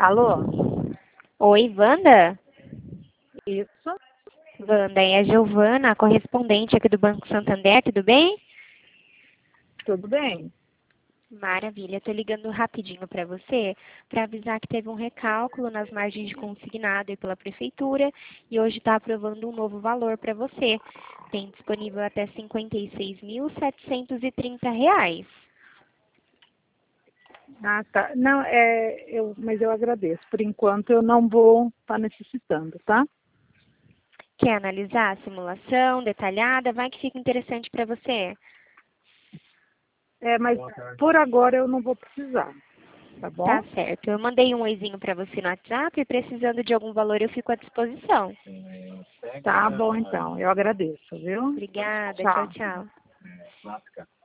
Alô? Oi, Wanda? Isso? Wanda, é a Giovana, correspondente aqui do Banco Santander, tudo bem? Tudo bem? Maravilha, estou ligando rapidinho para você para avisar que teve um recálculo nas margens de consignado aí pela Prefeitura e hoje está aprovando um novo valor para você. Tem disponível até R$ 56.730. Ah, tá. Não, mas eu agradeço. Por enquanto eu não vou estar necessitando, tá? Quer analisar a simulação detalhada? Vai que fica interessante para você. Mas por agora eu não vou precisar, tá bom? Tá certo. Eu mandei um oizinho para você no WhatsApp e precisando de algum valor eu fico à disposição. Tá bom então, eu agradeço, viu? Obrigada. Tchau, Tchau. tchau.